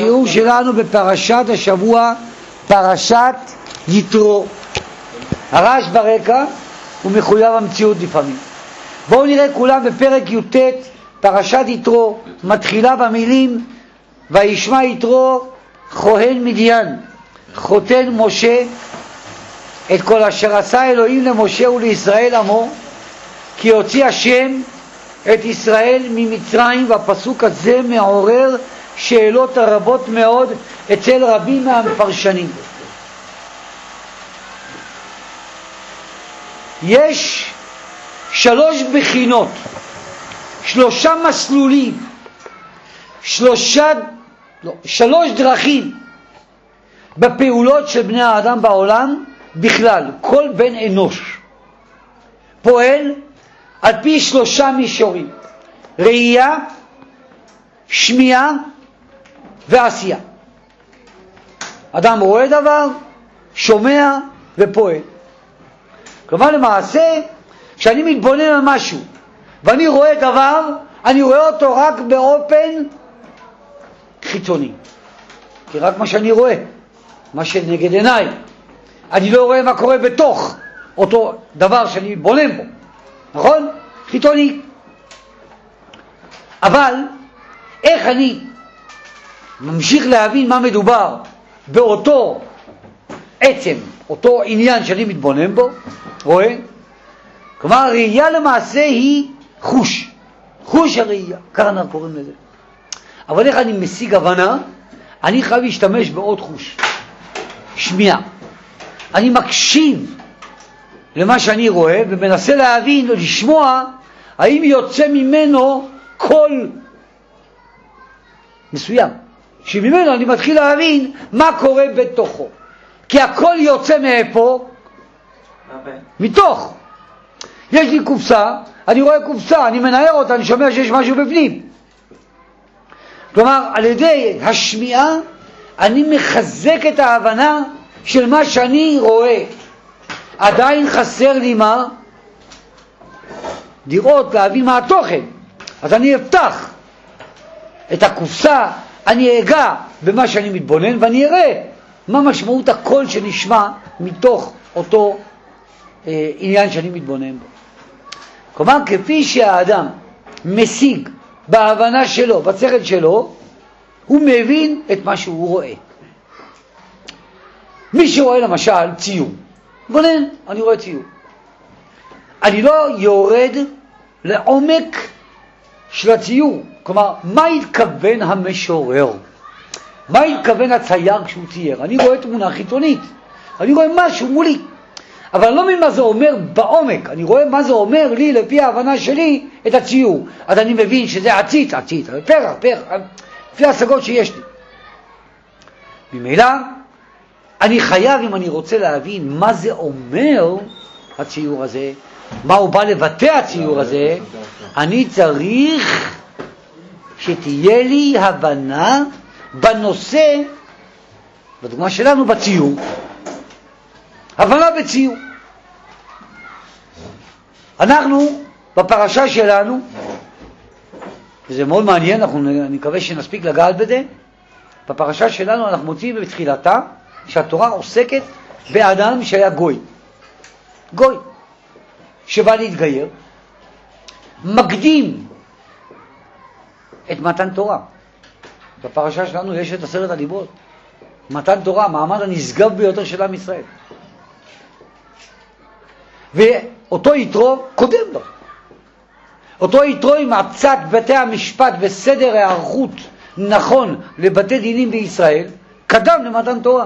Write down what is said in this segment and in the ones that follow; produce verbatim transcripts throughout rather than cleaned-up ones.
השיעור שלנו בפרשת השבוע, פרשת יתרו. הרעש ברקע הוא מחויב המציאות לפעמים. בואו נראה כולם בפרק י"ט, פרשת יתרו, מתחילה במילים וישמע יתרו כהן מדיין חותן משה את כל אשר עשה אלוהים למשה ולישראל עמו, כי הוציא השם את ישראל ממצרים. והפסוק הזה מעורר שאלות רבות מאוד אצל רבים מהמפרשנים. יש שלוש בחינות, שלושה מסלולים, שלושה, לא, שלוש דרכים בפעולות של בני האדם בעולם בכלל. כל בן אנוש פועל על פי שלושה מישורים: ראייה, שמיעה ועשייה. אדם רואה דבר, שומע ופועל. כלומר למעשה, כשאני מתבונן על משהו ואני רואה דבר, אני רואה אותו רק באופן חיצוני, כי רק מה שאני רואה, מה שנגד עיניי, אני לא רואה מה קורה בתוך אותו דבר שאני מתבונן בו, נכון? חיצוני. אבל איך אני ממשיך להבין מה מדובר באותו עצם, אותו עניין שאני מתבונן בו, רואה? כלומר הראייה למעשה היא חוש, חוש הראייה, ככה אנחנו קוראים לזה. אבל איך אני משיג הבנה? אני חייב להשתמש בעוד חוש, שמיעה. אני מקשיב למה שאני רואה ומנסה להבין ולשמוע האם יוצא ממנו קול מסוים, שממנו אני מתחיל להבין מה קורה בתוכו. כי הכל יוצא מאיפה? מתוך. יש לי קופסה, אני רואה קופסה, אני מנער אותה, אני שומע שיש משהו בפנים. כלומר, על ידי השמיעה אני מחזק את ההבנה של מה שאני רואה. עדיין חסר לי מה? לראות, להבין מה התוכן. אז אני אפתח את הקופסה, אני אגע במה שאני מתבונן ואני אראה מה משמעות הקול שנשמע מתוך אותו אה, עניין שאני מתבונן בו. כלומר, כפי שהאדם משיג בהבנה שלו, בשכל שלו, הוא מבין את מה שהוא רואה. מי שרואה למשל ציור, בונן, אני רואה ציור. אני לא יורד לעומק של הציור. כלומר, מה התכוון המשורר? מה התכוון הצייר כשהוא צייר? אני רואה תמונה חיצונית, אני רואה משהו מולי, אבל אני לא מבין מה זה אומר בעומק. אני רואה מה זה אומר לי לפי ההבנה שלי את הציור. אז אני מבין שזה עציץ, עציץ, פרח, פרח, לפי ההשגות שיש לי. ממילא אני חייב, אם אני רוצה להבין מה זה אומר הציור הזה, מה הוא בא לבטא הציור הזה, אני צריך שתהיה לי הבנה בנושא, בדוגמה שלנו בציור, הבנה בציור. אנחנו בפרשה שלנו, וזה מאוד מעניין, אנחנו נקווה שנספיק לגעת בזה, בפרשה שלנו אנחנו מוצאים בתחילתה שהתורה עוסקת באדם שהיה גוי, גוי שבא להתגייר, מקדים את מתן תורה. בפרשה שלנו יש את עשרת הדיברות, מתן תורה, מעמד הנשגב ביותר של עם ישראל, ואותו יתרו קודם לו. אותו יתרו עם מצאת בתי המשפט וסדר הערכות נכון לבתי דינים בישראל קדם למתן תורה.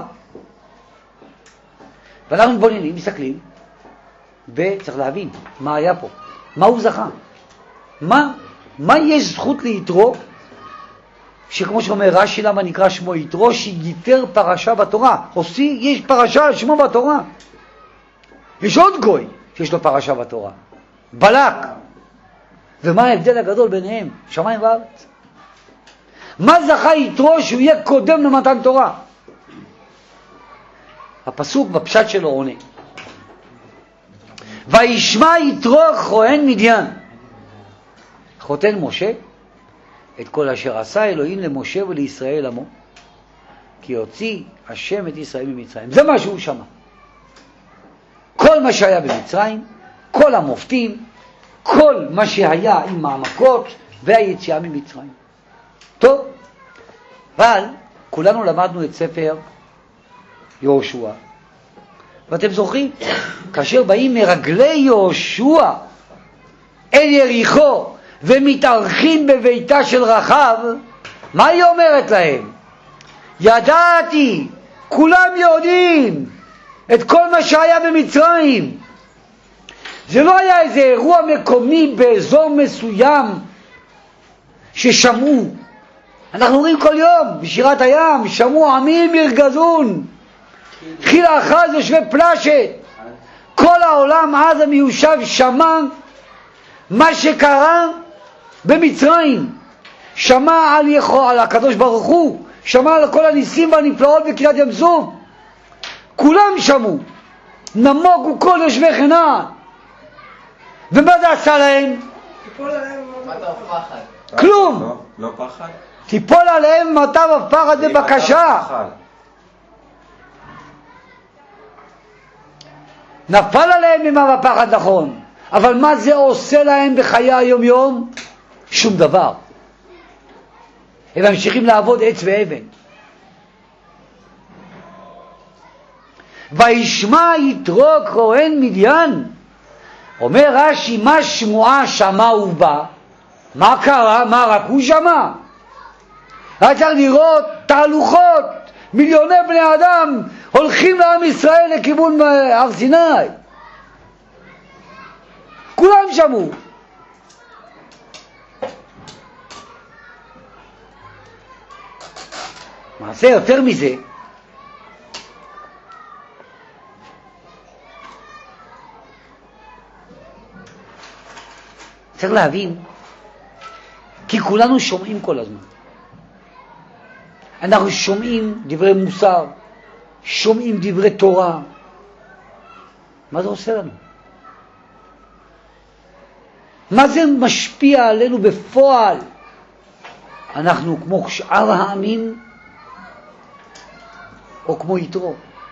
ואנחנו מתבוננים, מסתכלים, וצריך להבין מה היה פה, מה הוא זכה, מה, מה יש זכות ליתרו, שכמו שאומר רש"י, למה נקרא שמו יתרו? שיתר פרשה בתורה. עושי, יש פרשה על שמו בתורה. יש עוד גוי שיש לו פרשה בתורה, בלק. ומה ההבדל הגדול ביניהם? שמיים וארץ. מה זכה יתרו שהוא יהיה קודם למתן תורה? הפסוק בפשט שלו עונה, וישמע יתרו כהן מדיין חותן משה את כל אשר עשה אלוהים למשה ולישראל עמו. כי הוציא השם את ישראל ממצרים. זה מה שהוא שמע. כל מה שהיה במצרים, כל המופתים, כל מה שהיה עם העמקות והיציאה ממצרים. טוב, אבל כולנו למדנו את ספר יהושע. ואתם זוכרים, כאשר באים מרגלי יהושע אל יריחו ומתארחים בביתה של רחב, מה היא אומרת להם? ידעתי, כולם יודעים את כל מה שהיה במצרים. זה לא היה איזה אירוע מקומי באזור מסוים ששמעו. אנחנו רואים כל יום בשירת הים, שמעו עמים ירגזון, חילה אחז יושבי פלשת. כל העולם אז המיושב שמע מה שקרה במצרים, שמע על, יחו, על הקדוש ברוך הוא, שמע על כל הניסים והנפלאות בקריאת ים סוף. כולם שמעו, נמוגו כל יושבי כנען. ומה זה עשה להם? תיפול עליהם מטר פחד. כלום. לא, לא פחד? תיפול עליהם מטר הפחד בבקשה. נפל עליהם ממה הפחד, נכון, אבל מה זה עושה להם בחיי היום יום? שום דבר. הם ממשיכים לעבוד עץ ואבן. וישמע יתרו כהן מדיין. אומר רש"י, מה שמועה שמע ובא? מה קרה? מה רק הוא שמע? היה צריך לראות תהלוכות, מיליוני בני אדם הולכים לעם ישראל לכיוון הר סיני. כולם שמעו. מעשה יותר מזה, צריך להבין, כי כולנו שומעים כל הזמן. אנחנו שומעים דברי מוסר, שומעים דברי תורה. מה זה עושה לנו? מה זה משפיע עלינו בפועל? אנחנו כמו שאר העמים, או כמו יתרו?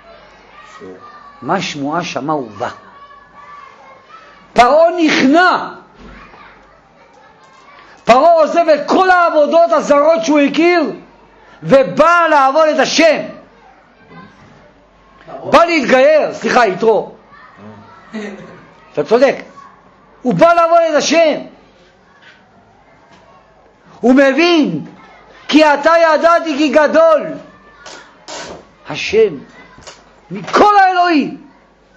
מה שמועה שמע ובא? פרעה נכנע. פרעה עוזב את כל העבודות הזרות שהוא הכיר ובא לעבוד את השם. בא להתגייר, סליחה, יתרו. אתה צודק. הוא בא לעבוד את השם. הוא מבין, כי אתה ידעתי כי גדול השם מכל האלוהים.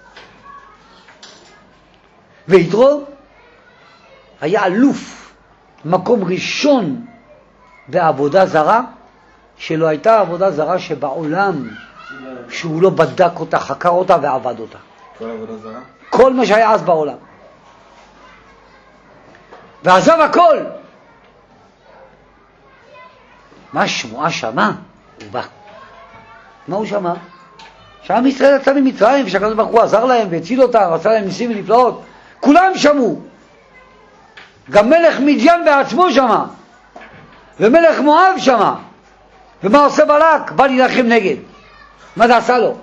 ויתרו היה אלוף, מקום ראשון בעבודה זרה, שלא הייתה עבודה זרה שבעולם שהוא לא בדק אותה, חקר אותה ועבד אותה. כל עבודה זרה? כל מה שהיה אז בעולם. ועזב הכל. מה שמועה שמע? הוא בא. מה הוא שמע? שעם ישראל יצא ממצרים, ושהקדוש ברוך הוא עזר להם והציל אותם, עשה להם ניסים ונפלאות. כולם שמעו. גם מלך מדיין בעצמו שמע. ומלך מואב שמע. ומה עושה בלק? בא להילחם נגד. מה זה עשה לו?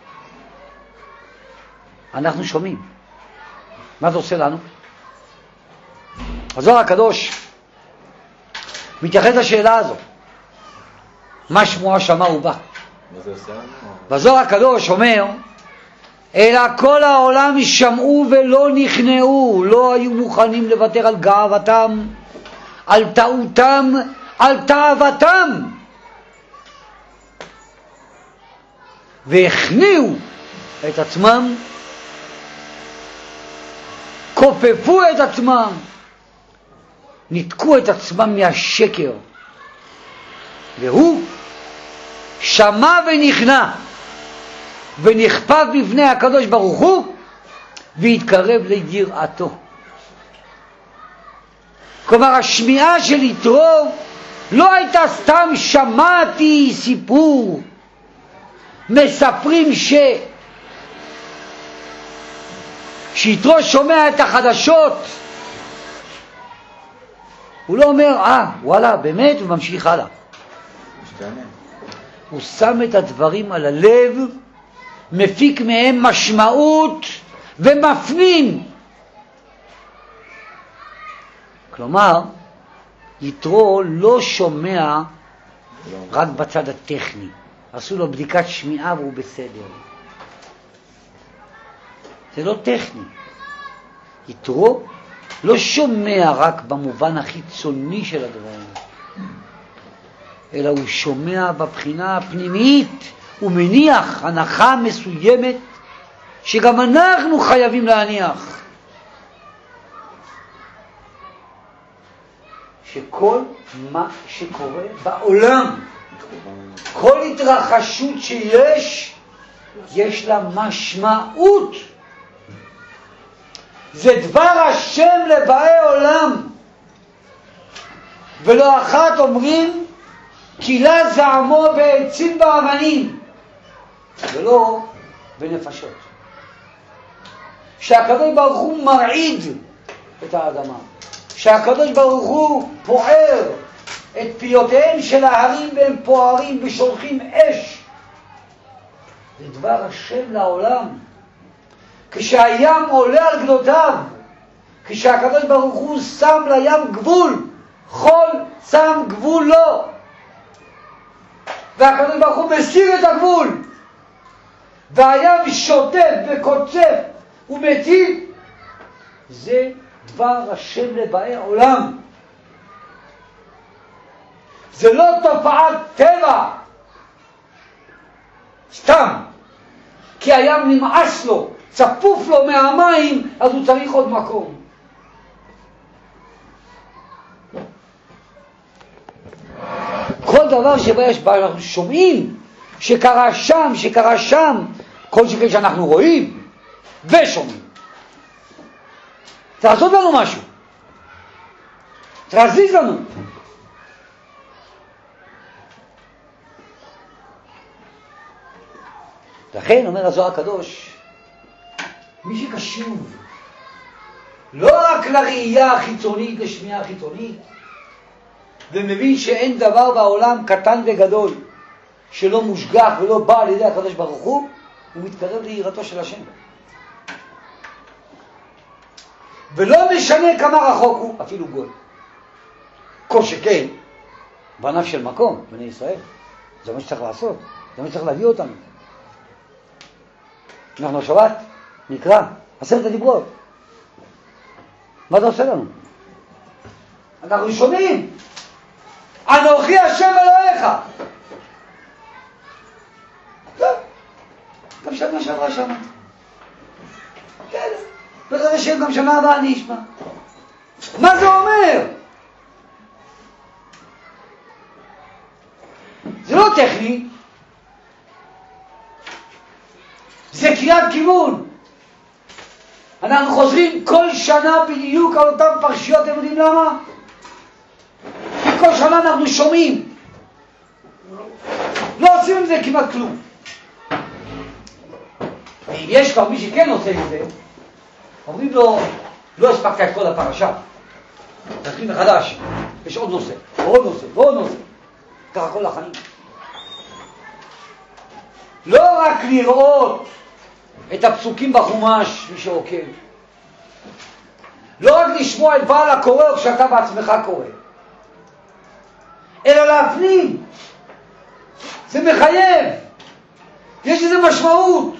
אנחנו שומעים. מה זה עושה לנו? הזוהר הקדוש מתייחס לשאלה הזו. מה שמועה שמע ובא? מה זה עושה לנו? והזוהר הקדוש אומר, אלא כל העולם שמעו ולא נכנעו, לא היו מוכנים לוותר על גאוותם, על טעותם, על תאוותם, והכניעו את עצמם, כופפו את עצמם, נתקו את עצמם מהשקר, והוא שמע ונכנע ונכפף בפני הקדוש ברוך הוא והתקרב ליראתו. כלומר, השמיעה של יתרו לא הייתה סתם שמעתי סיפור, מספרים ש שיתרו שומע את החדשות, הוא לא אומר אה וואלה באמת וממשיך הלאה. משתנה. הוא שם את הדברים על הלב, מפיק מהם משמעות ומפנים. כלומר, יתרו לא שומע רק בצד הטכני. עשו לו בדיקת שמיעה והוא בסדר. זה לא טכני. יתרו לא שומע רק במובן החיצוני של הדברים, אלא הוא שומע בבחינה הפנימית. הוא מניח הנחה מסוימת שגם אנחנו חייבים להניח. שכל מה שקורה בעולם, כל התרחשות שיש, יש לה משמעות. זה דבר השם לבאי עולם. ולא אחת אומרים, קילה זעמו בעצים באבנים, ולא בנפשות. שהקדוש ברוך הוא מרעיד את האדמה, שהקדוש ברוך הוא פוער את פיותיהם של ההרים והם פוערים ושולחים אש. זה דבר השם לעולם. כשהים עולה על גדותיו, כשהקדוש ברוך הוא שם לים גבול, חול שם גבול לו, והקדוש ברוך הוא מסיר את הגבול, והים שוטף וקוצף ומטיל. זה דבר השם לבאי עולם. זה לא תופעת טבע סתם כי הים נמאס לו, צפוף לו מהמים, אז הוא צריך עוד מקום. כל דבר שבו יש בה, אנחנו שומעים שקרה שם, שקרה שם, כל שכן שאנחנו רואים ושומעים. תעשות לנו משהו, תרזיז לנו. לכן אומר הזוהר הקדוש, מי שקשוב לא רק לראייה החיצונית, לשמיעה החיצונית, ומבין שאין דבר בעולם קטן וגדול שלא מושגח ולא בא על ידי הקדוש ברוך הוא, הוא מתקרב ליראתו של השם. ולא משנה כמה רחוק הוא, אפילו גוי. כל שכן, בניו של מקום, בני ישראל. זה מה שצריך לעשות, זה מה שצריך להביא אותנו. אנחנו השבת נקרא עשרת הדיברות. מה זה עושה לנו? אנחנו שומעים, אנוכי השם אלוהיך. טוב, גם שנה שעברה שמה. כן, בעזרת השם גם שנה הבאה אני אשמע. מה זה אומר? זה לא טכני, זה קריאת כיוון. אנחנו חוזרים כל שנה בדיוק על אותם פרשיות. אתם יודעים למה? כי כל שנה אנחנו שומעים, לא עושים עם זה כמעט כלום. ואם יש כבר מי שכן עושה עם זה, אומרים לו, לא הספקת את כל הפרשה, תתחיל מחדש, יש עוד נושא, ועוד נושא, ועוד נושא, ככה כל החיים. לא רק לראות את הפסוקים בחומש, מי שעוקב, לא רק לשמוע את בעל הקורא כשאתה בעצמך קורא, אלא להפנים. זה מחייב, יש איזו משמעות.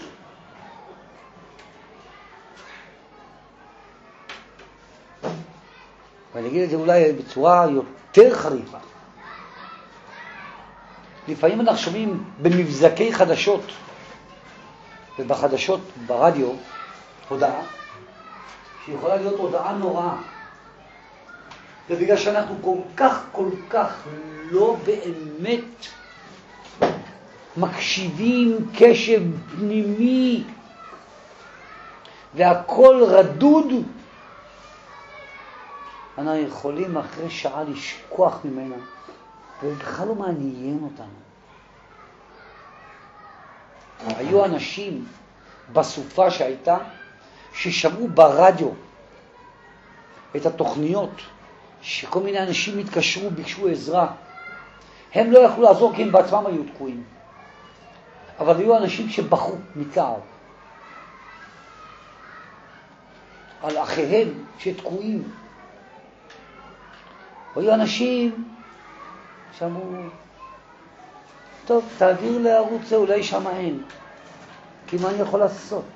ואני אגיד את זה אולי בצורה יותר חריפה. לפעמים אנחנו שומעים במבזקי חדשות, ובחדשות ברדיו, הודעה, שיכולה להיות הודעה נוראה. ובגלל שאנחנו כל כך, כל כך לא באמת מקשיבים קשב פנימי, והכל רדוד, אנחנו יכולים אחרי שעה לשכוח ממנה, ובכלל לא מעניין אותנו. היו אנשים בסופה שהייתה, ששמעו ברדיו את התוכניות, שכל מיני אנשים התקשרו, ביקשו עזרה. הם לא יכלו לעזור כי הם בעצמם היו תקועים. אבל היו אנשים שבחרו מצער על אחיהם שתקועים. היו אנשים שאמרו, טוב, תעביר לערוץ זה, אולי שם אין, כי מה אני יכול לעשות?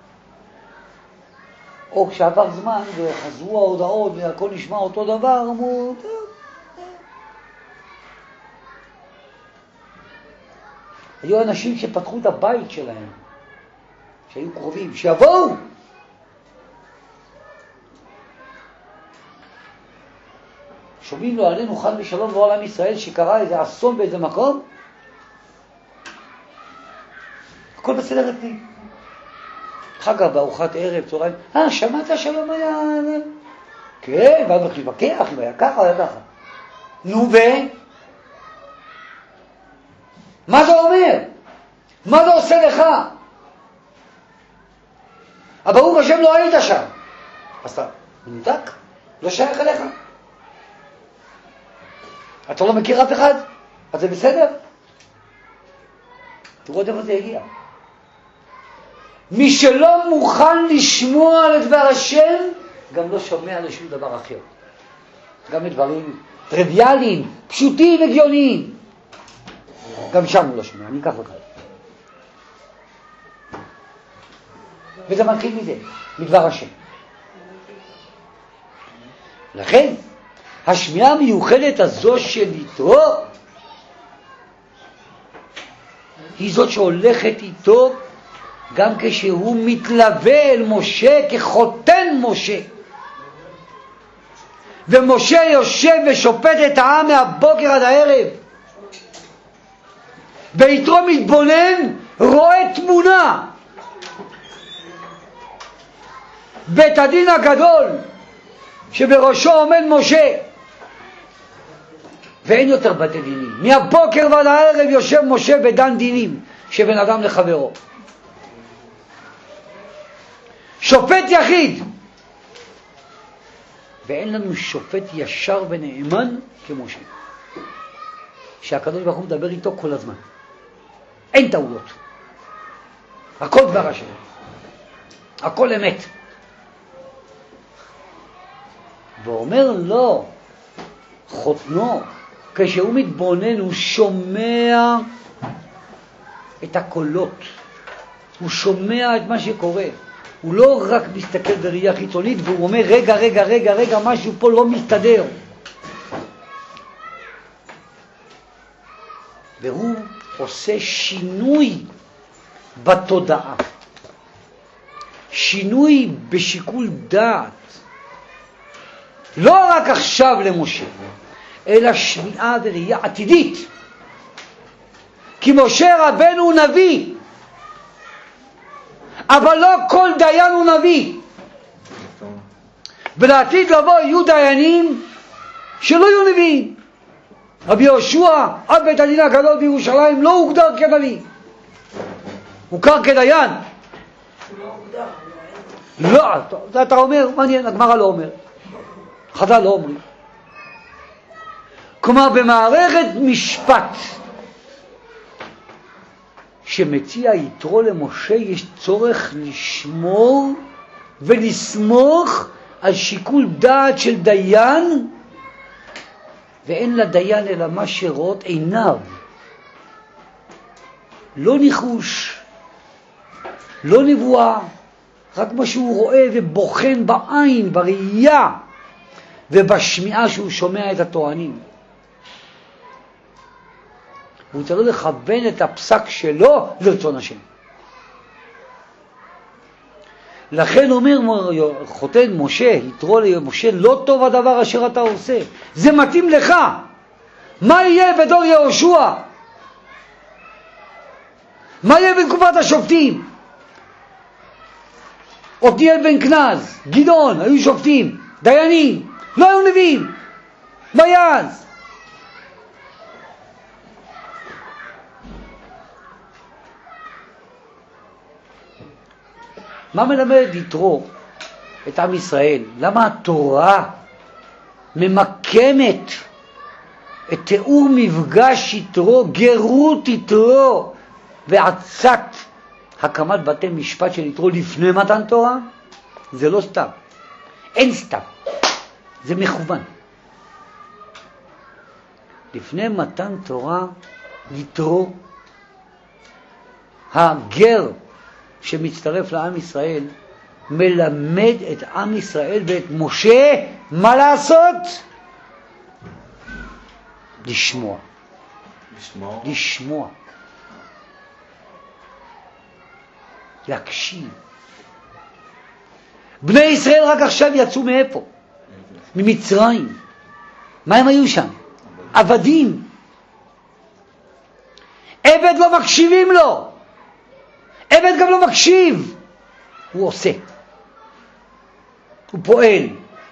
או כשעבר זמן וחזרו ההודעות והכל נשמע אותו דבר, אמרו, טוב. היו אנשים שפתחו את הבית שלהם, שהיו קרובים, שיבואו. שומעים לו עלינו חד ושלום בעולם ישראל שקרה איזה אסון באיזה מקום, הכל בסדר אצלי. חגה בארוחת ערב, צהריים, אה, שמעת שהיום היה... כן, ואז מתחיל להתווכח, אם היה ככה, היה ככה. נו ו... מה זה אומר? מה זה עושה לך? אבל ברוך השם לא היית שם. אז אתה מנותק? לא שייך אליך? אתה לא מכיר אף אחד? אז זה בסדר? תראו איפה זה הגיע. מי שלא מוכן לשמוע לדבר השם, גם לא שומע לשום דבר אחר. גם לדברים טריוויאליים, פשוטים וגיוניים. גם שם הוא לא שומע, אני אקח לך. וזה מתחיל מזה, מדבר השם. לכן, השמיעה המיוחדת הזו של יתרו, היא זאת שהולכת איתו, גם כשהוא מתלווה אל משה כחותן משה. ומשה יושב ושופט את העם מהבוקר עד הערב. ויתרו מתבונן, רואה תמונה. בית הדין הגדול, שבראשו עומד משה. ואין יותר בתי דינים. מהבוקר ועד הערב יושב משה בדן דינים, שבין אדם לחברו. שופט יחיד. ואין לנו שופט ישר ונאמן כמשה. שהקדוש ברוך הוא מדבר איתו כל הזמן. אין טעויות. הכל דבר השם. הכל אמת. ואומר לו, חותנו, כשהוא מתבונן, הוא שומע את הקולות. הוא שומע את מה שקורה. הוא לא רק מסתכל בראייה חיצונית, והוא אומר, רגע, רגע, רגע, רגע, משהו פה לא מסתדר. והוא עושה שינוי בתודעה. שינוי בשיקול דעת. לא רק עכשיו למשה, אלא שמיעה וראייה עתידית. כי משה רבנו הוא נביא. אבל לא כל דיין הוא נביא. ולעתיד לבוא יהיו דיינים שלא יהיו נביאים. רבי יהושע, עד בית הדין הגדול בירושלים, לא הוגדר כנביא. הוכר כדיין. לא, זה אתה אומר, מעניין, הגמרא לא אומר. חז"ל לא אומרים. כלומר, במערכת משפט שמציע יתרו למשה, יש צורך לשמור ולסמוך על שיקול דעת של דיין, ואין לדיין אלא מה שרואות עיניו. לא ניחוש, לא נבואה, רק מה שהוא רואה ובוחן בעין, בראייה ובשמיעה שהוא שומע את הטוענים. הוא צריך לכוון את הפסק שלו לרצון השם. לכן אומר חותן משה, יתרו למשה, לא טוב הדבר אשר אתה עושה. זה מתאים לך. מה יהיה בדור יהושע? מה יהיה בתקופת השופטים? עתניאל בן כנז, גדעון, היו שופטים, דיינים, לא היו נביאים. מה יעז? מה מלמד יתרו את עם ישראל? למה התורה ממקמת את תיאור מפגש יתרו, גרות יתרו ועצת הקמת בתי משפט של יתרו לפני מתן תורה, זה לא סתם. אין סתם. זה מכוון. לפני מתן תורה, יתרו, הגר שמצטרף לעם ישראל, מלמד את עם ישראל ואת משה מה לעשות? לשמוע. לשמוע. לשמוע. להקשיב. בני ישראל רק עכשיו יצאו מאיפה? ממצרים. מה הם היו שם? עבדים. עבד לא מקשיבים לו. עבד גם לא מקשיב. הוא עושה. הוא פועל.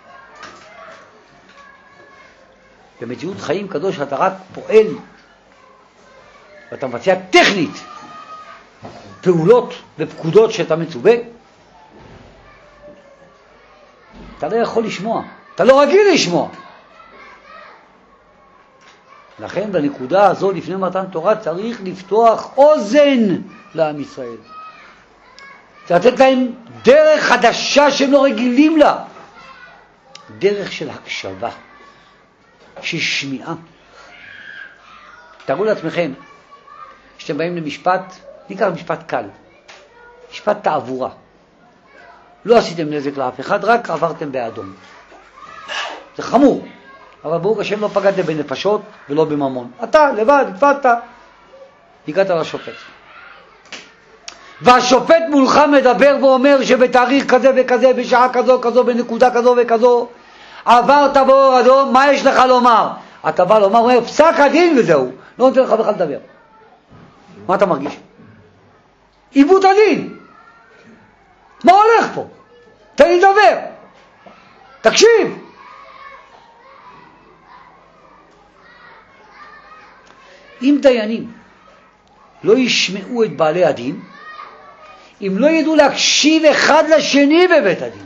במציאות חיים קדוש אתה רק פועל. ואתה מבצע טכנית פעולות ופקודות שאתה מצווה. אתה לא יכול לשמוע. אתה לא רגיל לשמוע. לכן בנקודה הזו לפני מתן תורה צריך לפתוח אוזן לעם ישראל. צריך לתת להם דרך חדשה שהם לא רגילים לה. דרך של הקשבה, של שמיעה. תראו לעצמכם, שאתם באים למשפט, ניקח משפט קל, משפט תעבורה. לא עשיתם נזק לאף אחד, רק עברתם באדום. זה חמור, אבל ברוך השם לא פגעתם בנפשות ולא בממון. אתה לבד, התפדת, הגעת לשופט. והשופט מולך מדבר ואומר שבתאריך כזה וכזה, בשעה כזו כזו, בנקודה כזו וכזו, עברת באור אדום, מה יש לך לומר? אתה בא לומר, אומר, פסק הדין וזהו, לא נותן לך בכלל לדבר. מה אתה מרגיש? עיוות הדין. מה הולך פה? תן לי לדבר. תקשיב. אם דיינים לא ישמעו את בעלי הדין, אם לא ידעו להקשיב אחד לשני בבית הדין,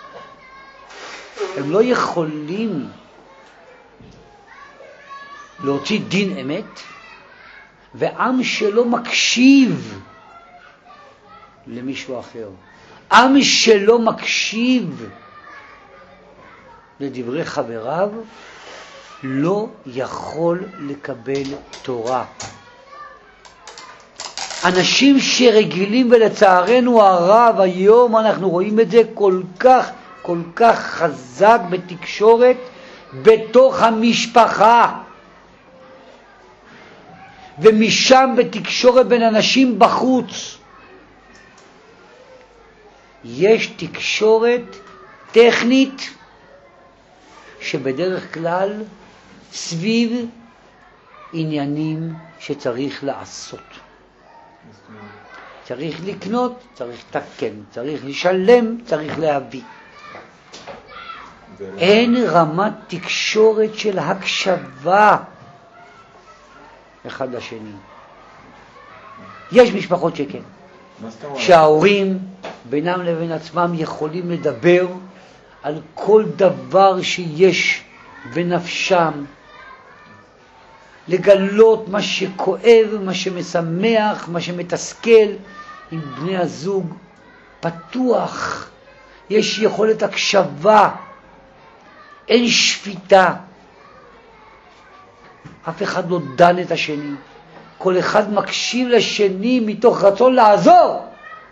הם לא יכולים להוציא דין אמת, ועם שלא מקשיב למישהו אחר, עם שלא מקשיב לדברי חבריו, לא יכול לקבל תורה. אנשים שרגילים, ולצערנו הרב היום אנחנו רואים את זה כל כך כל כך חזק בתקשורת בתוך המשפחה, ומשם בתקשורת בין אנשים בחוץ. יש תקשורת טכנית שבדרך כלל סביב עניינים שצריך לעשות. צריך לקנות, צריך לתקן, צריך לשלם, צריך להביא. אין רמת תקשורת של הקשבה אחד לשני. יש משפחות שכן, שההורים בינם לבין עצמם יכולים לדבר על כל דבר שיש בנפשם, לגלות מה שכואב, מה שמשמח, מה שמתסכל. עם בני הזוג פתוח, יש יכולת הקשבה, אין שפיטה, אף אחד לא דן את השני, כל אחד מקשיב לשני מתוך רצון לעזור.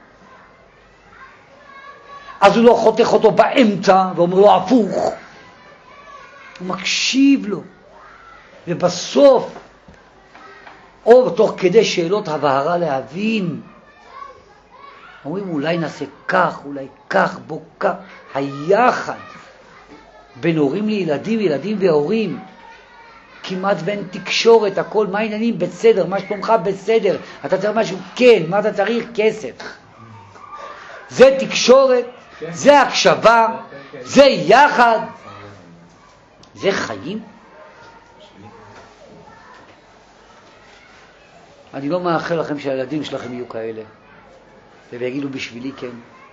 אז הוא לא חותך אותו באמצע ואומר לו הפוך, הוא מקשיב לו, ובסוף או תוך כדי שאלות הבהרה להבין, אומרים אולי נעשה כך, אולי כך, בוא כך. היחד בין הורים לילדים, ילדים והורים, כמעט בין תקשורת, הכל, מה העניינים? בסדר, מה שלומך? בסדר. אתה צריך משהו? כן. מה אתה צריך? כסף. זה תקשורת, זה הקשבה, זה יחד, זה חיים. אני לא מאחל לכם שהילדים שלכם יהיו כאלה ויגידו בשבילי כן.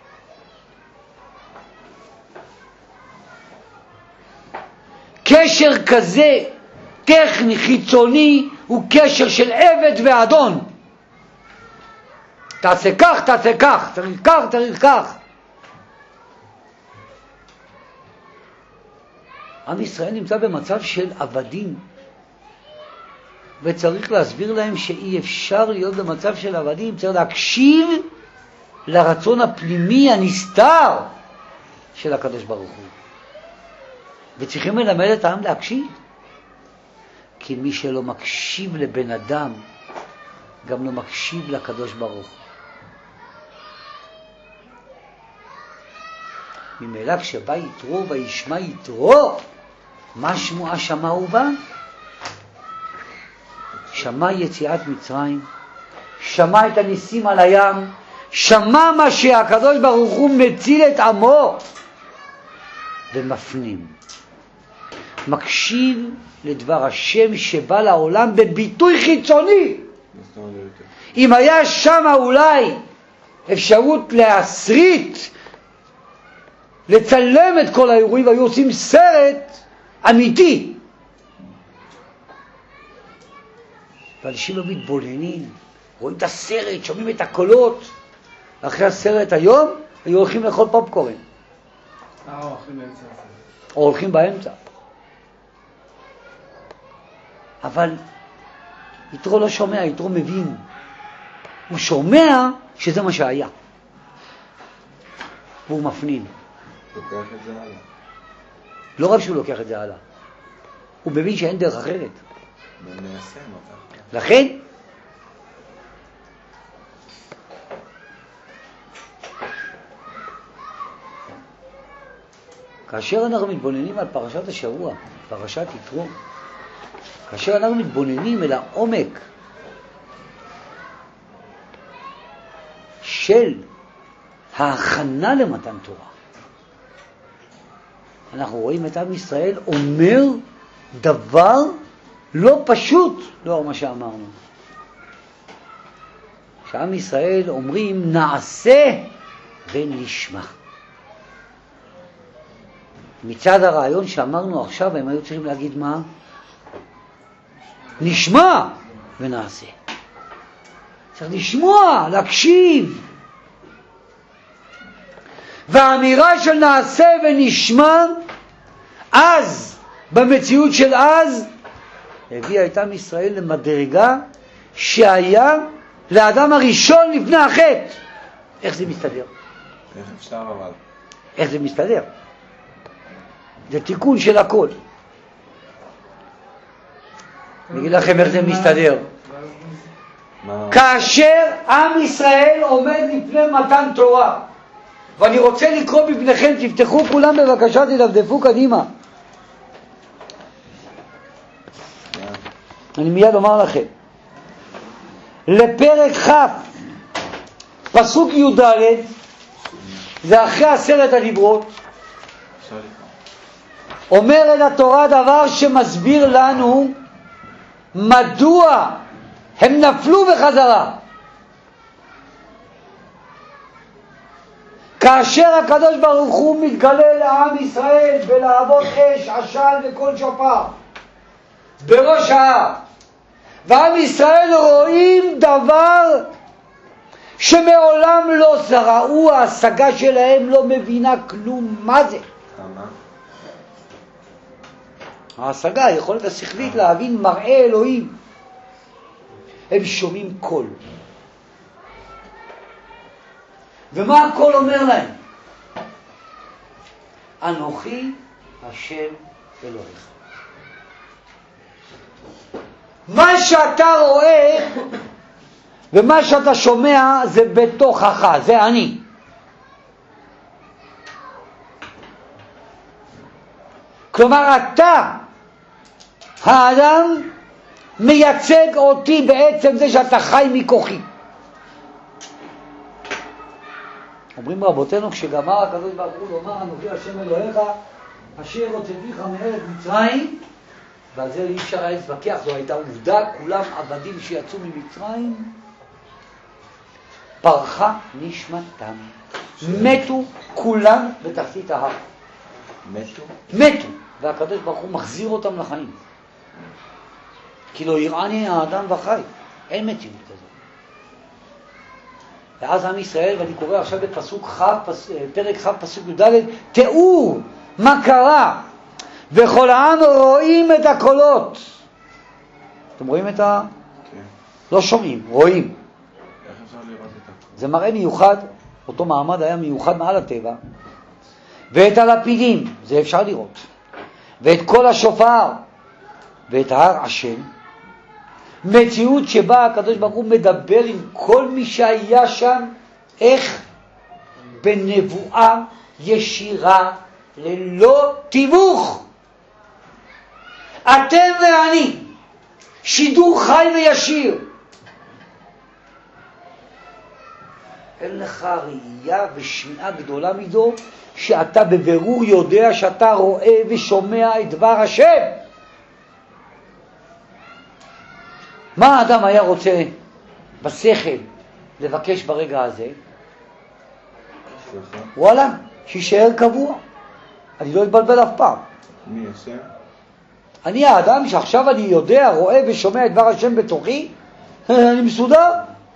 קשר כזה טכני חיצוני הוא קשר של עבד ואדון. תעשה כך, תעשה כך, צריך כך, צריך כך. עם ישראל נמצא במצב של עבדים, וצריך להסביר להם שאי אפשר להיות במצב של עבדים, צריך להקשיב לרצון הפנימי הנסתר של הקדוש ברוך הוא. וצריכים ללמד את העם להקשיב, כי מי שלא מקשיב לבן אדם גם לא מקשיב לקדוש ברוך הוא. ממילא כשבא יתרו וישמע יתרו, מה שמועה שמע הוא בא? שמע יציאת מצרים, שמע את הניסים על הים, שמע מה שהקדוש ברוך הוא מציל את עמו, ומפנים. מקשיב לדבר השם שבא לעולם בביטוי חיצוני. אם היה שם אולי אפשרות להסריט, לצלם את כל האירועים, והיו עושים סרט אמיתי. ואנשים לא מתבוננים, רואים את הסרט, שומעים את הקולות. אחרי הסרט היום היו הולכים לאכול פופקורן. אה, הולכים באמצע הסרט. או הולכים באמצע. אבל יתרו לא שומע, יתרו מבין. הוא שומע שזה מה שהיה. והוא מפנים. לוקח את זה הלאה. לא רק שהוא לוקח את זה הלאה, הוא מבין שאין דרך אחרת. ומיישם אותה. לכן, כאשר אנחנו מתבוננים על פרשת השבוע, פרשת יתרו, כאשר אנחנו מתבוננים אל העומק של ההכנה למתן תורה, אנחנו רואים את עם ישראל אומר דבר לא פשוט לאור מה שאמרנו. שעם ישראל אומרים נעשה ונשמע. מצד הרעיון שאמרנו עכשיו הם היו צריכים להגיד מה? נשמע ונעשה. צריך לשמוע, להקשיב. והאמירה של נעשה ונשמע אז, במציאות של אז, הביאה את עם ישראל למדרגה שהיה לאדם הראשון לפני החטא. איך זה מסתדר? איך אפשר אבל? איך זה מסתדר? זה תיקון של הכל. אני אגיד לכם איך זה מסתדר. כאשר עם ישראל עומד לפני מתן תורה, ואני רוצה לקרוא בפניכם, תפתחו כולם בבקשה, תדפדפו קדימה. אני מיד אומר לכם. לפרק ח' פסוק י' ד', זה אחרי עשרת הדיברות, אומר אל התורה דבר שמסביר לנו מדוע הם נפלו בחזרה. כאשר הקדוש ברוך הוא מתגלה לעם ישראל בלהבות אש, עשן וכל שופר בראש ההר, ועם ישראל רואים דבר שמעולם לא ראו, ההשגה שלהם לא מבינה כלום מה זה. ההשגה, היכולת השכלית להבין מראה אלוהים. הם שומעים קול. ומה הקול אומר להם? אנוכי השם אלוהיך. מה שאתה רואה ומה שאתה שומע זה בתוכך, זה אני. כלומר אתה, האדם, מייצג אותי בעצם זה שאתה חי מכוחי. אומרים רבותינו, כשגמר הקדוש ברוך הוא לומר אנוכי השם אלוהיך אשר הוצאתיך מארץ מצרים, ועל זה אי אפשר היה להתווכח, זו הייתה עובדה, כולם עבדים שיצאו ממצרים, פרחה נשמתם, מתו כולם בתחתית ההר. מתו? מתו, והקדוש ברוך הוא מחזיר אותם לחיים. כי לא יראני האדם וחי, אין מתים כזאת. ואז עם ישראל, ואני קורא עכשיו בפסוק ח', פס, פרק ח' פסוק י"ד, תיאור מה קרה, וכל העם רואים את הקולות. אתם רואים את ה... כן. לא שומעים, רואים. איך אפשר לראות את הכל? זה מראה מיוחד, אותו מעמד היה מיוחד מעל הטבע. ואת הלפידים, זה אפשר לראות. ואת כל השופר, ואת הר השם. מציאות שבה הקדוש ברוך הוא מדבר עם כל מי שהיה שם, איך? בנבואה ישירה, ללא תיווך. אתם ואני, שידור חי וישיר. אין לך ראייה ושמיעה גדולה מדו, שאתה בבירור יודע שאתה רואה ושומע את דבר השם. מה האדם היה רוצה בשכל לבקש ברגע הזה? סליחה? וואלה, שישאר קבוע. אני לא אתבלבל אף פעם. מי השם? אני האדם שעכשיו אני יודע, רואה ושומע את דבר השם בתוכי, אני מסודר.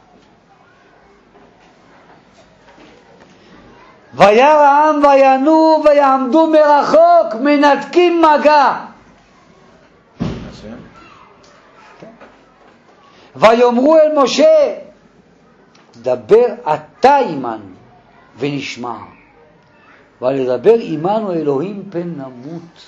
וירא העם וינועו ויעמדו מרחוק, מנתקים מגע. השם? ויאמרו אל משה, דבר אתה עמנו ונשמע, ולדבר עמנו אלוהים פן נמות.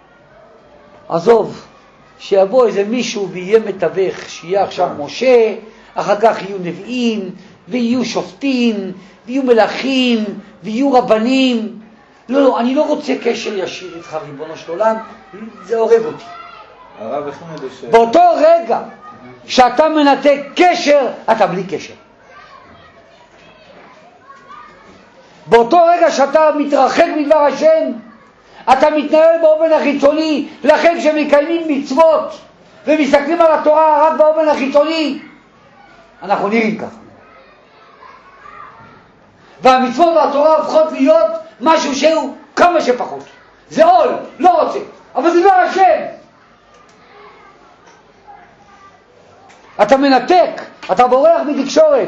עזוב, שיבוא איזה מישהו ויהיה מתווך, שיהיה עכשיו משה, אחר כך יהיו נביאים, ויהיו שופטים, ויהיו מלכים, ויהיו רבנים. לא, לא, אני לא רוצה קשר ישיר איתך, ריבונו של עולם, זה הורג אותי. הרב החמד ש... באותו רגע שאתה מנתק קשר, אתה בלי קשר. באותו רגע שאתה מתרחק מדבר השם, אתה מתנהל באופן החיצוני. לכן כשמקיימים מצוות ומסתכלים על התורה רק באופן החיצוני, אנחנו נראים ככה. והמצוות והתורה הופכות להיות משהו שהוא כמה שפחות. זה עול, לא רוצה, אבל זה דבר השם. אתה מנתק, אתה בורח מתקשורת.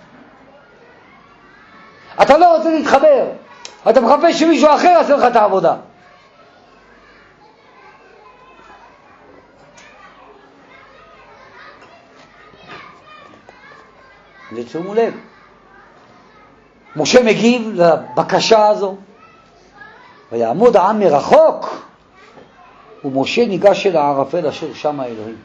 אתה לא רוצה להתחבר. אתה מחפש שמישהו אחר יעשה לך את העבודה. ותשימו לב, משה מגיב לבקשה הזו, ויעמוד העם מרחוק, ומשה ניגש אל הערפל אשר שם האלוהים.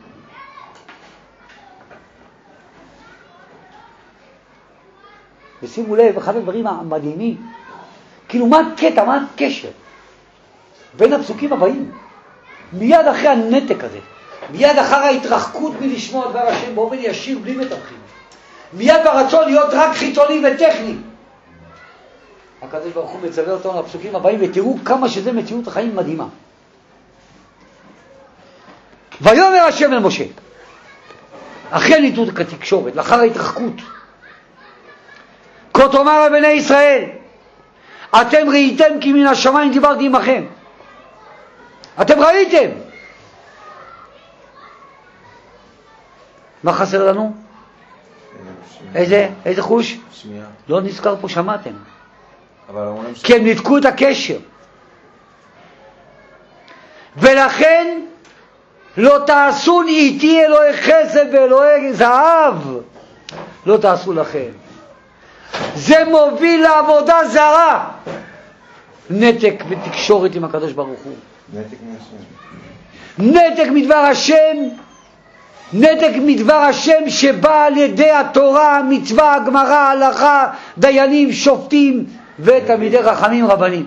ושימו לב, אחד הדברים המדהימים, כאילו מה הקטע, מה הקשר בין הפסוקים הבאים? מיד אחרי הנתק הזה, מיד אחר ההתרחקות מלשמוע דבר השם באופן ישיר בלי מתווכים, מיד ברצון להיות רק חיצוני וטכני, הקדוש ברוך הוא מצווה אותנו לפסוקים הבאים, ותראו כמה שזה מציאות החיים מדהימה. ויאמר השם אל משה, אחרי ניתוק התקשורת, לאחר ההתרחקות, כה תאמר לבני ישראל, אתם ראיתם כי מן השמיים דיברתי עמכם. אתם ראיתם. מה חסר לנו? איזה, איזה חוש? שמיעה. לא נזכר פה, שמעתם. אבל אומרים ש... כי הם ניתקו את הקשר. ולכן לא תעשו איתי אלוהי חסד ואלוהי זהב. לא תעשו לכם. זה מוביל לעבודה זרה. נתק בתקשורת עם הקדוש ברוך הוא. נתק מהשם. נתק מדבר השם. נתק מדבר השם שבא על ידי התורה, המצווה, הגמרא, ההלכה, דיינים, שופטים ותלמידי חכמים רבנים.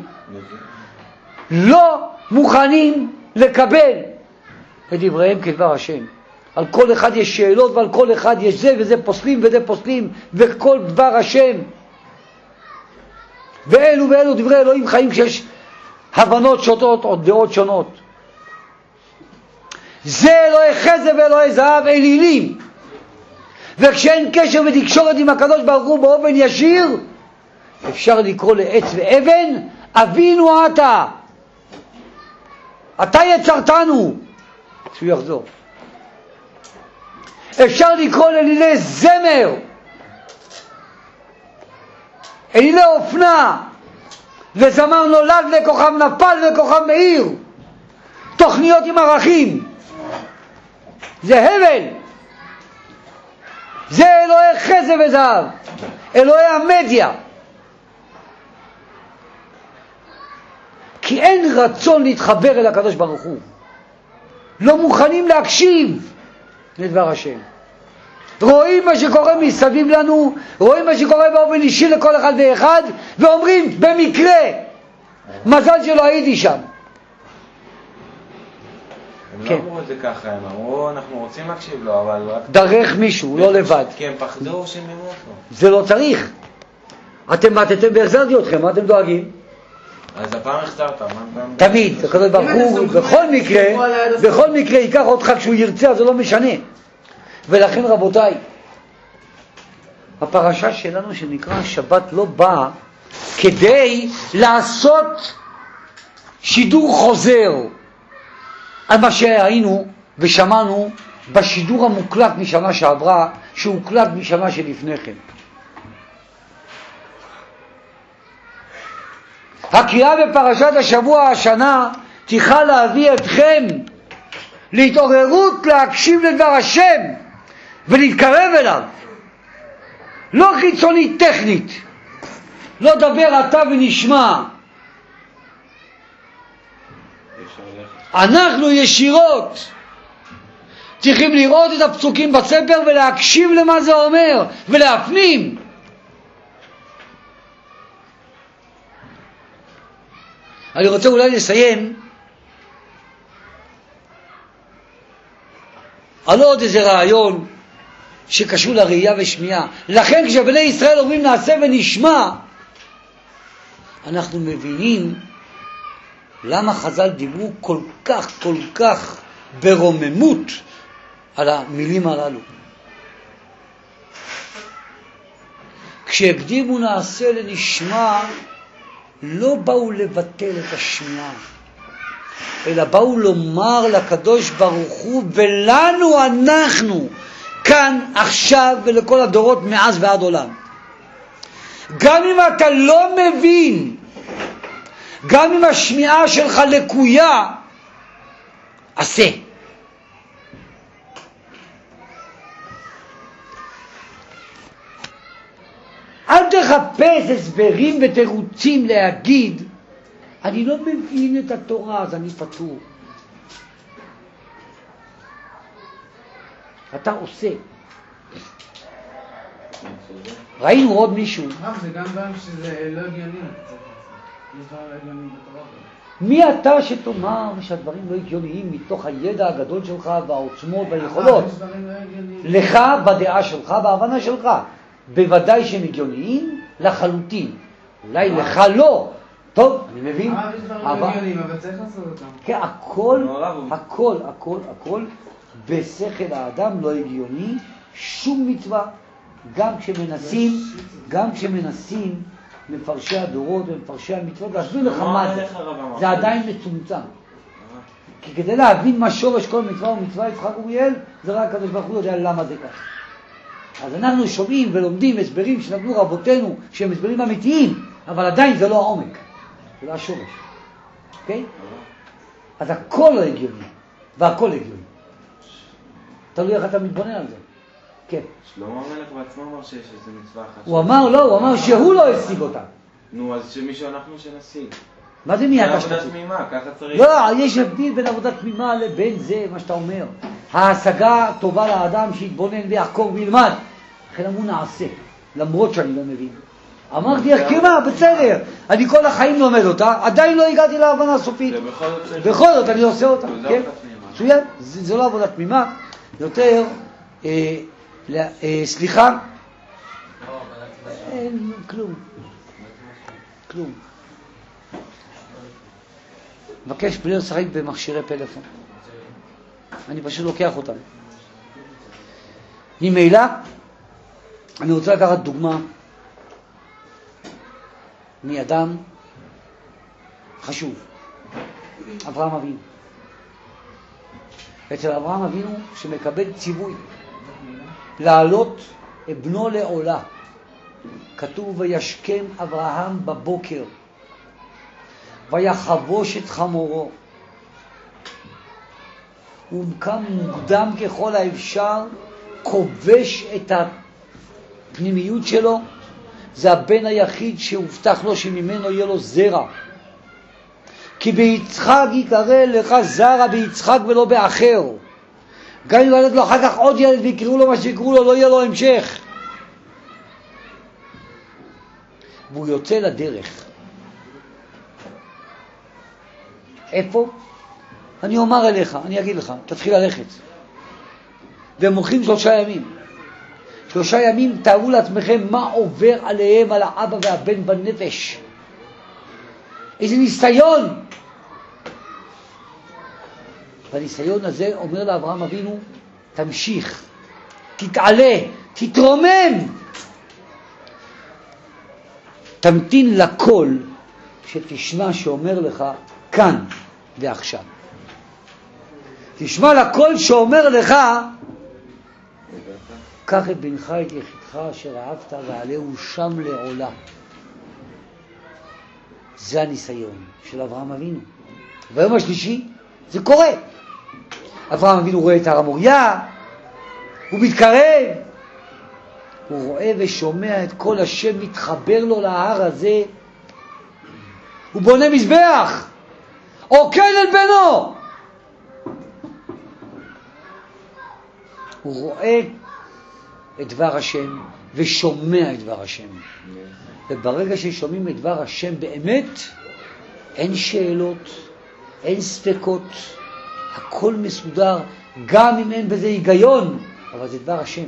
לא מוכנים לקבל את דבריהם כדבר השם. על כל אחד יש שאלות ועל כל אחד יש זה וזה פוסלים וזה פוסלים, וכל דבר השם. ואלו ואלו דברי אלוהים חיים כשיש הבנות שונות או דעות שונות. זה אלוהי חסד ואלוהי זהב אלילים. וכשאין קשר ותקשורת עם הקדוש ברוך הוא באופן ישיר, אפשר לקרוא לעץ ואבן, אבינו אתה. אתה יצרתנו. שהוא יחזור. אפשר לקרוא לאלילי זמר. אלילי אופנה, וזמר נולד וכוכב נפל וכוכב מאיר. תוכניות עם ערכים. זה הבל. זה אלוהי חסד וזהב. אלוהי המדיה. כי אין רצון להתחבר אל הקדוש ברוך הוא. לא מוכנים להקשיב לדבר השם. רואים מה שקורה מסביב לנו, רואים מה שקורה באופן אישי לכל אחד ואחד, ואומרים במקרה, מזל שלא הייתי שם. הם לא אמרו את זה ככה, הם אמרו אנחנו רוצים להקשיב לו, אבל רק... דרך מישהו, לא לבד. כי הם פחדו שהם ימות לו. זה לא צריך. אתם מתתם והחזרתי אתכם, מה אתם דואגים? אז הפעם החזרת, מה? תמיד, הקדוש ברוך הוא בכל מקרה, בכל מקרה ייקח אותך כשהוא ירצה, אז זה לא משנה. ולכן רבותיי, הפרשה שלנו שנקרא שבת לא באה כדי לעשות שידור חוזר על מה שהיינו ושמענו בשידור המוקלט משנה שעברה, שהוקלט משנה שלפני כן. הקריאה בפרשת השבוע השנה תוכל להביא אתכם להתעוררות, להקשיב לדבר השם ולהתקרב אליו. לא חיצונית טכנית, לא דבר אתה ונשמע. אנחנו ישירות צריכים לראות את הפסוקים בספר ולהקשיב למה זה אומר ולהפנים. אני רוצה אולי לסיים על עוד איזה רעיון שקשור לראייה ושמיעה. לכן כשבני ישראל אומרים נעשה ונשמע, אנחנו מבינים למה חז"ל דיברו כל כך כל כך ברוממות על המילים הללו. כשהקדימו נעשה לנשמע, לא באו לבטל את השמיעה, אלא באו לומר לקדוש ברוך הוא ולנו, אנחנו כאן עכשיו ולכל הדורות מאז ועד עולם, גם אם אתה לא מבין, גם אם השמיעה שלך לקויה, עשה. אל תחפש הסברים ותירוצים להגיד אני לא מבין את התורה אז אני פטור. אתה עושה. ראינו עוד מישהו. זה גם גם שזה לא הגיוני. יש דברים לא הגיוניים בתורה. מי אתה שתאמר שהדברים לא הגיוניים מתוך הידע הגדול שלך והעוצמות והיכולות? לך בדעה שלך, בהבנה שלך. בוודאי שהם הגיוניים לחלוטין. אולי לך לא. טוב, אני מבין. אבל יש דברים לא הגיוניים, אבל צריך לעשות אותם. כן, הכל, הכל, הכל, הכל בשכל האדם לא הגיוני. שום מצווה, גם כשמנסים, גם כשמנסים מפרשי הדורות ומפרשי המצוות, להסביר לך מה זה. זה עדיין מצומצם. כי כדי להבין מה שורש כל מצווה ומצווה יצחק אוריאל, זה רק הקדוש ברוך הוא יודע למה זה ככה. אז אנחנו שומעים ולומדים הסברים שנתנו רבותינו שהם הסברים אמיתיים, אבל עדיין זה לא העומק, זה לא השורש. אוקיי? אז הכל לא הגיוני, והכל הגיוני. תלוי איך אתה מתבונן על זה. כן. שלמה המלך בעצמו אמר שיש איזה מצווה אחת. הוא אמר לא, הוא אמר שהוא לא השיג אותה. נו, אז שמישהו אנחנו שנשיג. מה זה מי אתה שתשיג? עבודה תמימה, ככה צריך. לא, יש הבדל בין עבודה תמימה לבין זה, מה שאתה אומר. ההשגה טובה לאדם שיתבונן ויחקור וילמד. לכן אמרו נעשה, למרות שאני לא מבין. אמרתי, כמה, בסדר, אני כל החיים לומד אותה, עדיין לא הגעתי להבנה סופית. בכל זאת אני עושה אותה, כן? מצוין, זה לא עבודה תמימה, יותר, סליחה, אין כלום, כלום. מבקש בלי לשחק במכשירי פלאפון. אני פשוט לוקח אותם. ממילא, אני רוצה לקחת דוגמה מאדם חשוב, אברהם אבינו. אצל אברהם אבינו שמקבל ציווי לעלות את בנו לעולה. כתוב וישכם אברהם בבוקר ויחבוש את חמורו. הוא קם מוקדם ככל האפשר, כובש את הפנימיות שלו. זה הבן היחיד שהובטח לו שממנו יהיה לו זרע. כי ביצחק יקרא לך זרע ביצחק ולא באחר. גם אם ילד לו אחר כך עוד ילד ויקראו לו מה שיקראו לו, לא יהיה לו המשך. והוא יוצא לדרך. איפה? אני אומר אליך, אני אגיד לך, תתחיל ללכת. והם הולכים שלושה ימים. שלושה ימים תארו לעצמכם מה עובר עליהם, על האבא והבן בנפש. איזה ניסיון. והניסיון הזה אומר לאברהם אבינו, תמשיך, תתעלה, תתרומם. תמתין לקול שתשמע שאומר לך כאן ועכשיו. תשמע לקול שאומר לך, קח את בנך את יחידך אשר אהבת ועלהו שם לעולה. זה הניסיון של אברהם אבינו. ביום השלישי זה קורה. אברהם אבינו רואה את הר המוריה, הוא מתקרב, הוא רואה ושומע את כל השם מתחבר לו להר הזה. הוא בונה מזבח, עוקד את בנו. הוא רואה את דבר השם ושומע את דבר השם. וברגע ששומעים את דבר השם באמת, אין שאלות, אין ספקות, הכל מסודר, גם אם אין בזה היגיון, אבל זה דבר השם.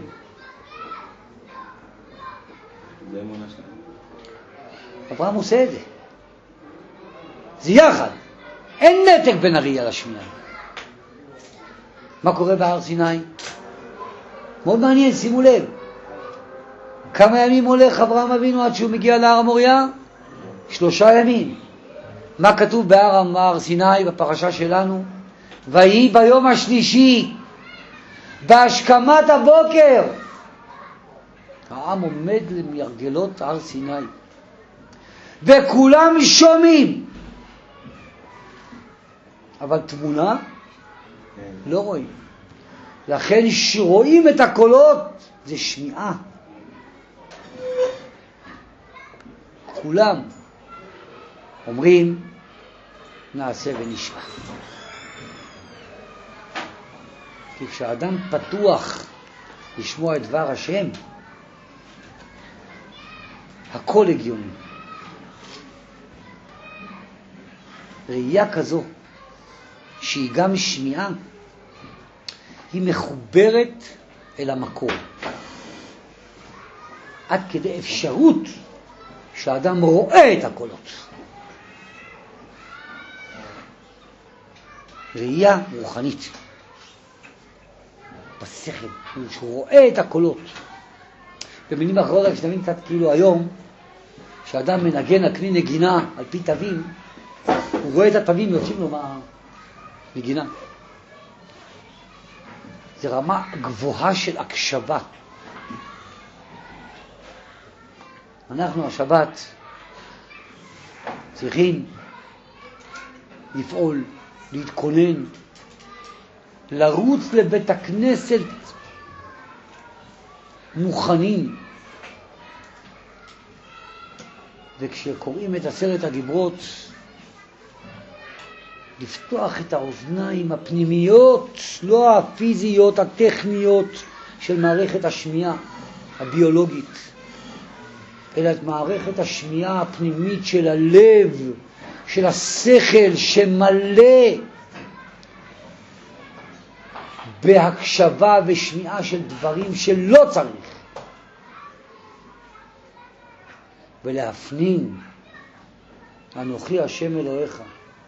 זה אמונה שלנו. אברהם עושה את זה. זה יחד. אין נתק בין הראייה לשמיעה. מה קורה בהר סיני? מאוד מעניין, שימו לב. כמה ימים הולך אברהם אבינו עד שהוא מגיע להר המוריה? שלושה ימים. מה כתוב בהר הר סיני בפרשה שלנו? ויהי ביום השלישי, בהשכמת הבוקר. העם עומד למרגלות הר סיני. וכולם שומעים. אבל תמונה לא רואים. לכן שרואים את הקולות, זה שמיעה. כולם אומרים נעשה ונשמע. כי כשאדם פתוח לשמוע את דבר השם, הכל הגיוני. ראייה כזו שהיא גם שמיעה, היא מחוברת אל המקור. עד כדי אפשרות שהאדם רואה את הקולות. ראייה רוחנית. בשכל, שהוא רואה את הקולות. במילים אחרות, כשתבין קצת כאילו היום, כשאדם מנגן על כלי נגינה, על פי תווים, הוא רואה את התווים ויוצאים לו מהנגינה. זה רמה גבוהה של הקשבה. אנחנו השבת צריכים לפעול, להתכונן, לרוץ לבית הכנסת מוכנים. וכשקוראים את עשרת הדיברות, לפתוח את האוזניים הפנימיות, לא הפיזיות, הטכניות של מערכת השמיעה הביולוגית, אלא את מערכת השמיעה הפנימית של הלב, של השכל שמלא בהקשבה ושמיעה של דברים שלא צריך. ולהפנים, אנוכי השם אלוהיך.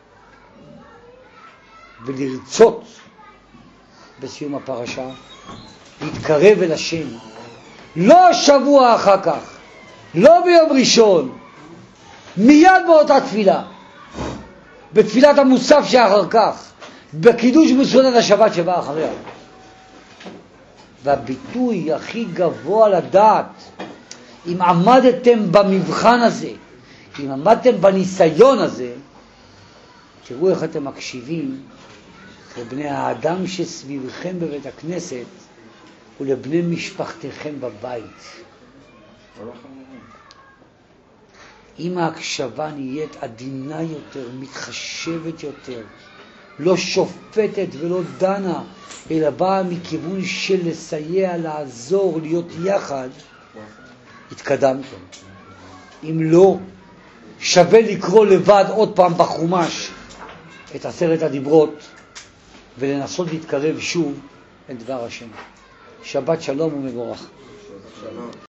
ולרצות בסיום הפרשה, להתקרב אל השם. לא שבוע אחר כך, לא ביום ראשון, מיד באותה תפילה, בתפילת המוסף שאחר כך, בקידוש בסעודת השבת שבא אחריה. והביטוי הכי גבוה לדעת, אם עמדתם במבחן הזה, אם עמדתם בניסיון הזה, תראו איך אתם מקשיבים לבני האדם שסביבכם בבית הכנסת ולבני משפחתכם בבית. אם ההקשבה נהיית עדינה יותר, מתחשבת יותר, לא שופטת ולא דנה, אלא באה מכיוון של לסייע, לעזור, להיות יחד, התקדמתם. אם לא, שווה לקרוא לבד עוד פעם בחומש את עשרת הדיברות ולנסות להתקרב שוב אל דבר השם. שבת שלום ומבורך.